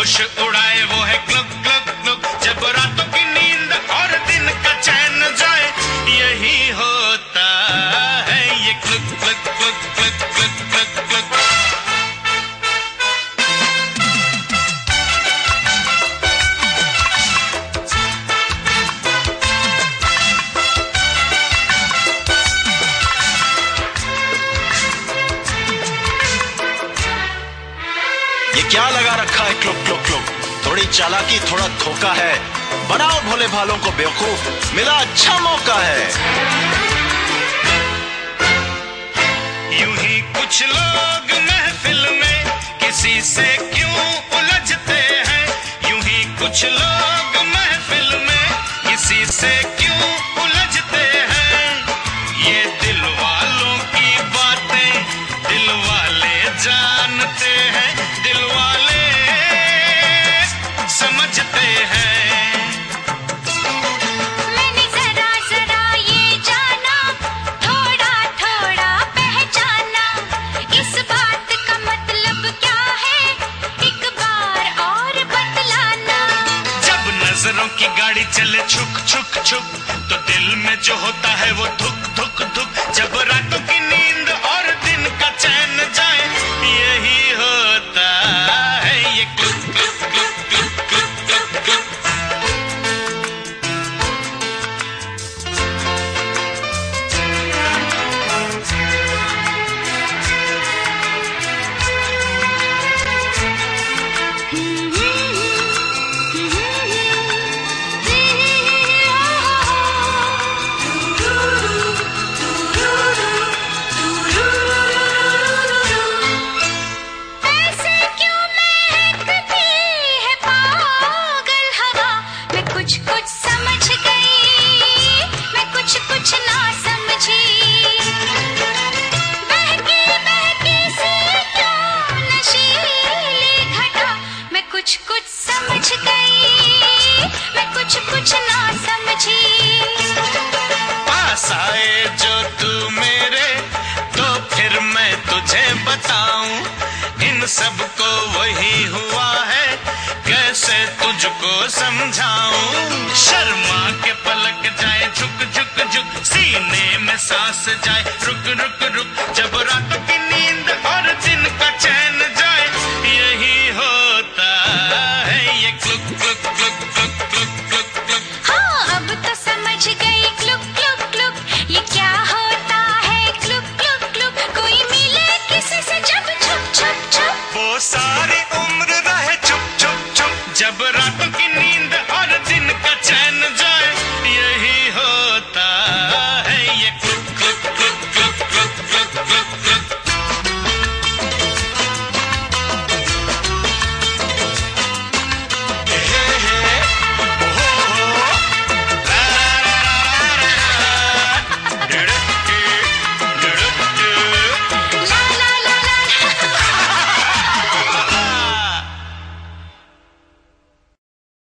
होश उड़ाए वो है क्लुक क्लुक क्लुक। जब रातों की नींद और दिन का चैन जाए, यही होता है ये क्लुक क्लुक क्लुक क्लुक क्लुक क्लुक क्लुक। ये क्या लगा रखा है क्लुक क्लुक क्लुक? थोड़ी चालाकी थोड़ा धोखा है, बनाओ भोले भालों को बेवकूफ, मिला अच्छा मौका है। यूं ही कुछ लोग महफिल में किसी से क्यों उलझते हैं, यूं ही कुछ लोग महफिल में किसी से क्यों उलझते हैं। ये दिल वालों की बातें दिल वाले जानते हैं, दिल वाले समझते हैं। मैंने जरा जरा ये जाना, थोड़ा थोड़ा पहचाना, इस बात का मतलब क्या है, एक बार और बतलाना। जब नजरों की गाड़ी चले छुक छुक छुक, तो दिल में जो होता है वो धुक धुक धुक। जब रातों की नींद और दिन का चैन जाए, यही होता है ये क्लुक क्लुक क्लुक क्लुक क्लुक क्लुक क्लुक। ऐसे क्यों महकती है पागल हवा, मैं कुछ कुछ समझ गई, मैं कुछ कुछ ना समझी। बहकी बहकी सी क्यों नशीली घटा, मैं कुछ कुछ समझ गई, मैं कुछ कुछ ना समझी। पास आए जो तू मेरे, तो फिर मैं तुझे बताऊं, इन सब को वही हुआ है, कैसे तुझको समझाऊं। शर्मा के पलक जाए झुक झुक झुक, सीने में सांस जाए रुक रुक रुक। जब रात की नींद और दिन का चैन